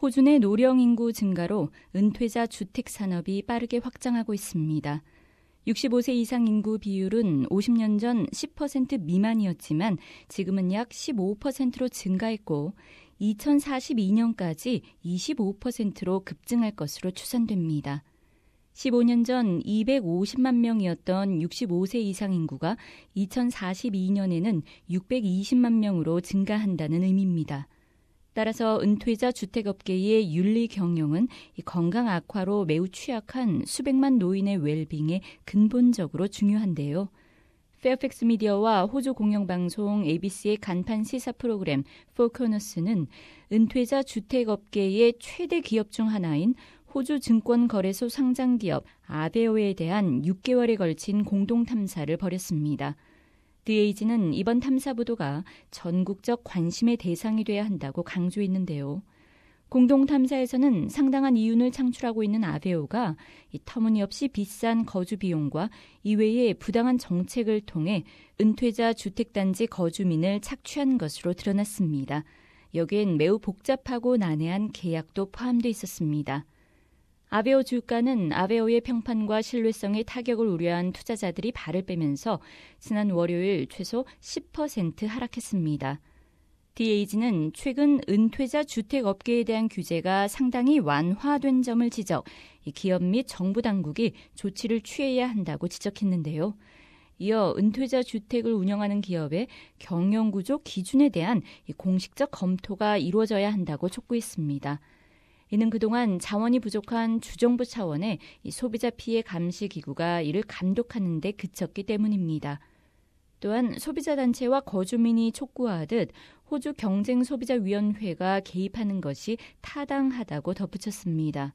호주 내 노령 인구 증가로 은퇴자 주택 산업이 빠르게 확장하고 있습니다. 65세 이상 인구 비율은 50년 전 10% 미만이었지만 지금은 약 15%로 증가했고 2042년까지 25%로 급증할 것으로 추산됩니다. 15년 전 250만 명이었던 65세 이상 인구가 2042년에는 620만 명으로 증가한다는 의미입니다. 따라서 은퇴자 주택업계의 윤리 경영은 건강 악화로 매우 취약한 수백만 노인의 웰빙에 근본적으로 중요한데요. 페어팩스 미디어와 호주 공영방송 ABC의 간판 시사 프로그램 포커너스는 은퇴자 주택업계의 최대 기업 중 하나인 호주 증권거래소 상장기업 아베오에 대한 6개월에 걸친 공동탐사를 벌였습니다. 드에이지는 이번 탐사보도가 전국적 관심의 대상이 돼야 한다고 강조했는데요. 공동탐사에서는 상당한 이윤을 창출하고 있는 아베오가 터무니없이 비싼 거주 비용과 이외의 부당한 정책을 통해 은퇴자 주택단지 거주민을 착취한 것으로 드러났습니다. 여기엔 매우 복잡하고 난해한 계약도 포함되어 있었습니다. 아베오 주가는 아베오의 평판과 신뢰성에 타격을 우려한 투자자들이 발을 빼면서 지난 월요일 최소 10% 하락했습니다. DAG는 최근 은퇴자 주택업계에 대한 규제가 상당히 완화된 점을 지적, 기업 및 정부 당국이 조치를 취해야 한다고 지적했는데요. 이어 은퇴자 주택을 운영하는 기업의 경영구조 기준에 대한 공식적 검토가 이루어져야 한다고 촉구했습니다. 이는 그동안 자원이 부족한 주정부 차원의 소비자 피해 감시 기구가 이를 감독하는 데 그쳤기 때문입니다. 또한 소비자단체와 거주민이 촉구하듯 호주 경쟁소비자위원회가 개입하는 것이 타당하다고 덧붙였습니다.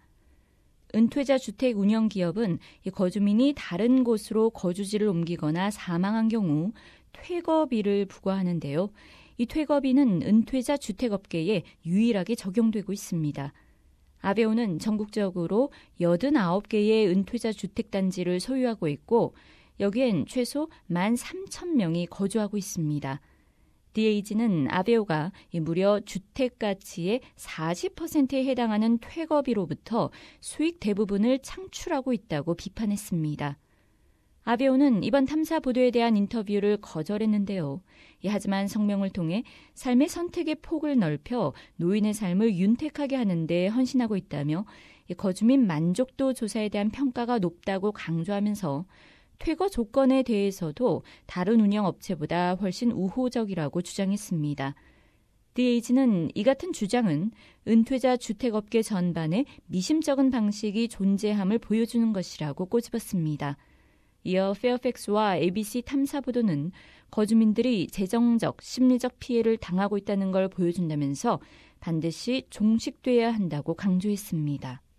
은퇴자 주택 운영 기업은 거주민이 다른 곳으로 거주지를 옮기거나 사망한 경우 퇴거비를 부과하는데요. 이 퇴거비는 은퇴자 주택업계에 유일하게 적용되고 있습니다. 아베오는 전국적으로 89개의 은퇴자 주택단지를 소유하고 있고 여기엔 최소 13,000명이 거주하고 있습니다. DAG는 아베오가 무려 주택 가치의 40%에 해당하는 퇴거비로부터 수익 대부분을 창출하고 있다고 비판했습니다. 아베오는 이번 탐사 보도에 대한 인터뷰를 거절했는데요. 하지만 성명을 통해 삶의 선택의 폭을 넓혀 노인의 삶을 윤택하게 하는 데 헌신하고 있다며 거주민 만족도 조사에 대한 평가가 높다고 강조하면서 퇴거 조건에 대해서도 다른 운영 업체보다 훨씬 우호적이라고 주장했습니다. DAG는 이 같은 주장은 은퇴자 주택업계 전반에 미심쩍은 방식이 존재함을 보여주는 것이라고 꼬집었습니다. 이어 페어팩스와 ABC 탐사보도는 거주민들이 재정적, 심리적 피해를 당하고 있다는 걸 보여준다면서 반드시 종식돼야 한다고 강조했습니다.